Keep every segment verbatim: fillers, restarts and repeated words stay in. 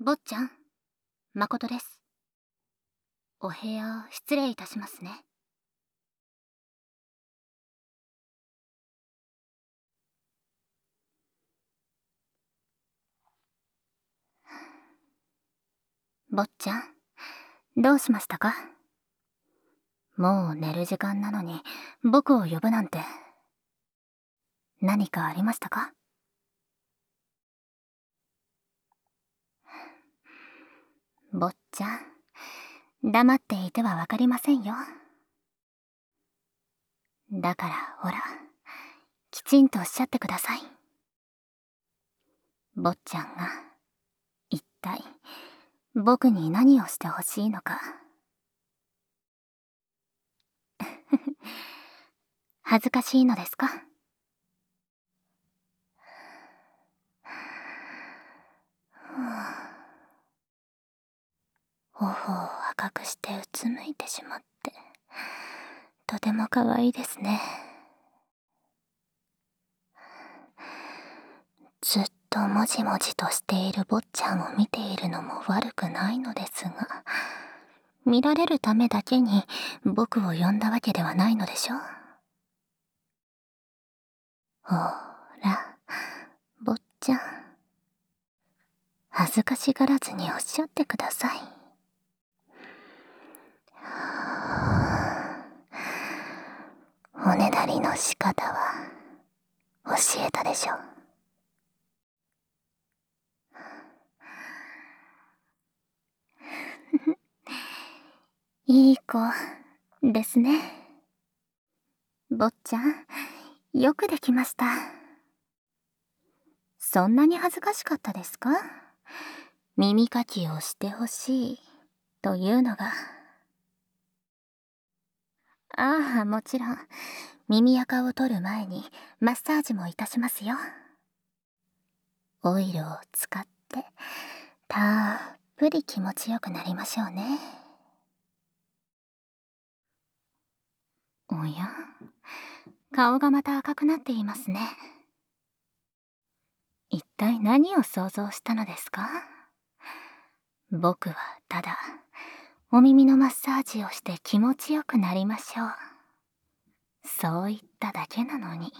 坊ちゃん、誠です。お部屋失礼いたしますね。坊ちゃん、どうしましたか？もう寝る時間なのに僕を呼ぶなんて。何かありましたか？坊ちゃん、黙っていてはわかりませんよ。だからほら、きちんとおっしゃってください。坊ちゃんが一体僕に何をしてほしいのか。恥ずかしいのですか？頬を赤くしてうつむいてしまって、とても可愛いですね。ずっともじもじとしている坊ちゃんを見ているのも悪くないのですが、見られるためだけに僕を呼んだわけではないのでしょ？ほら、坊ちゃん、恥ずかしがらずにおっしゃってください。おねだりの仕方は教えたでしょ？いい子ですね。坊ちゃん、よくできました。そんなに恥ずかしかったですか？耳かきをしてほしいというのが。ああ、もちろん。耳垢を取る前にマッサージもいたしますよ。オイルを使ってたっぷり気持ちよくなりましょうね。おや、顔がまた赤くなっていますね。一体何を想像したのですか？僕はただお耳のマッサージをして気持ちよくなりましょう、そう言っただけなのに。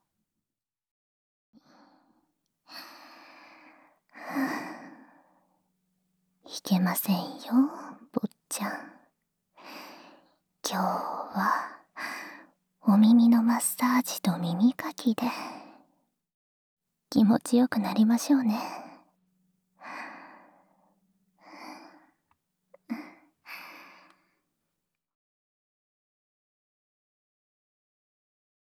いけませんよ、坊ちゃん。今日はお耳のマッサージと耳かきで気持ちよくなりましょうね。